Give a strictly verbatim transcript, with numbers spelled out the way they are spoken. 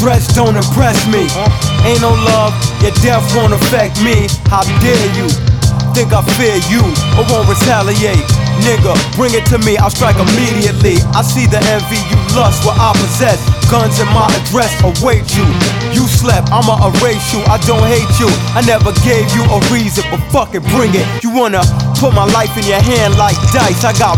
dress don't impress me. Ain't no love, your death won't affect me. How dare you think I fear you or won't retaliate? Nigga, bring it to me, I'll strike immediately. I see the envy you lust, what I possess. Guns in my address await you. You slept, I'ma erase you. I don't hate you, I never gave you a reason, but fuck it, bring it. You wanna put my life in your hand like dice. I got